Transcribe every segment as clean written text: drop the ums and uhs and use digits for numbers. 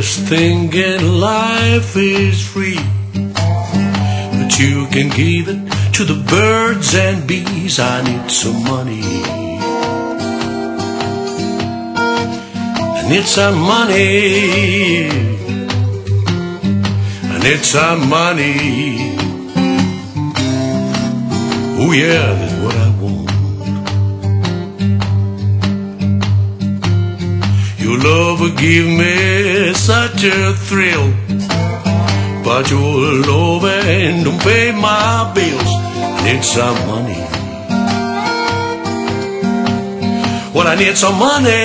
best thing in life is free, but you can give it to the birds and bees. I need some money. I need some money. I need some money. Oh yeah, that's what I want. Your love will give me such a thrill, but your love ain't don't pay my bills. I need some money. Well, I need some money.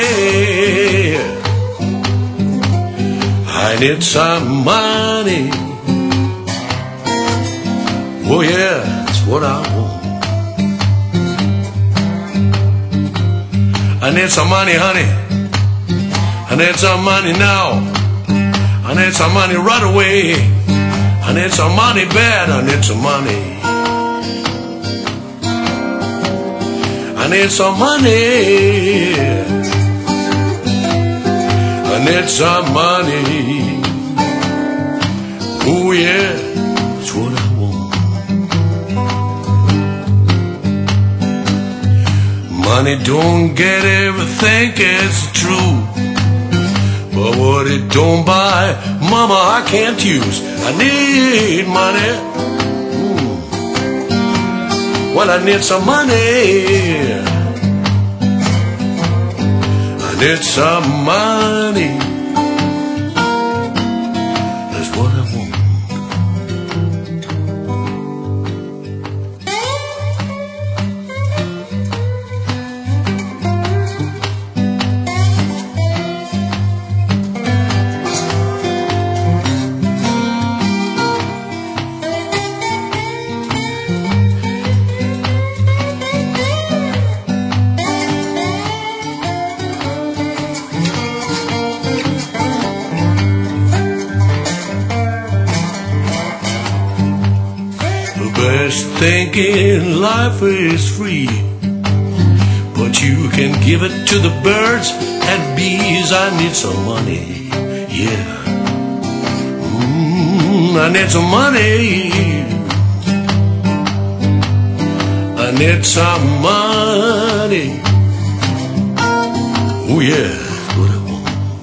I need some money. Oh yeah, that's what I want. I need some money, honey. I need some money now. I need some money right away. I need some money bad. I need some money. I need some money. I need some money. Oh yeah, that's what I want. Money don't get everything, it's true, but what it don't buy, mama, I can't use. I need money. Well, I need some money. I need some money. That's what I want. Best thing in life is free, but you can give it to the birds and bees. I need some money, yeah. I need some money. I need some money. Oh yeah, that's what I want.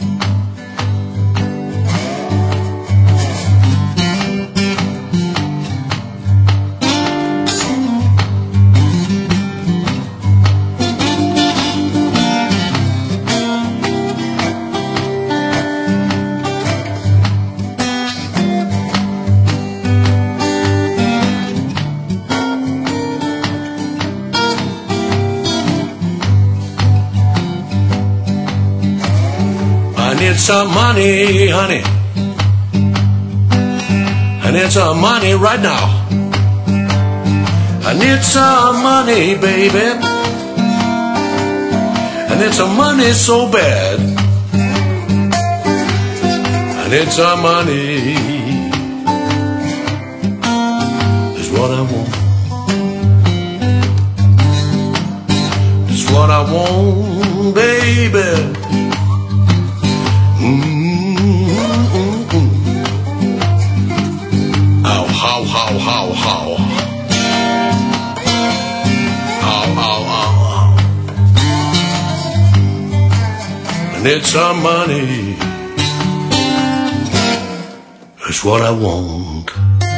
I need some money, honey. I need some money right now. I need some money, baby. I need some money so bad. I need some money. That's what I want. That's what I want, baby. Ow, how, how, how, how. Ow, ow, ow, ow. I need some money. That's what I want.